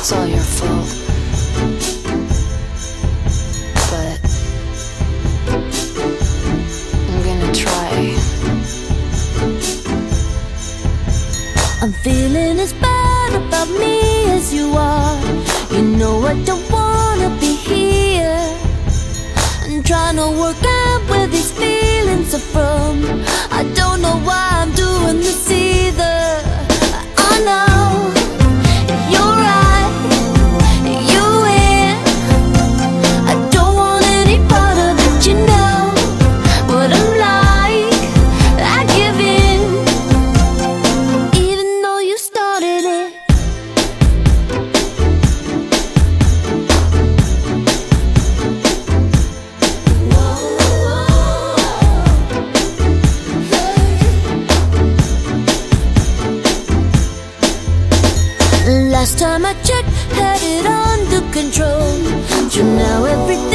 it's all your fault. But I'm gonna try. I'm feeling as bad about me as you are. You know I don't wanna be here. I'm trying to work out where these feelings are from. I don't know why I'm doing this either. I know you're right, you win. I don't want any part of it, you know what I'm like. I give in, even though you started it. Last time I checked, had it under control. So now everything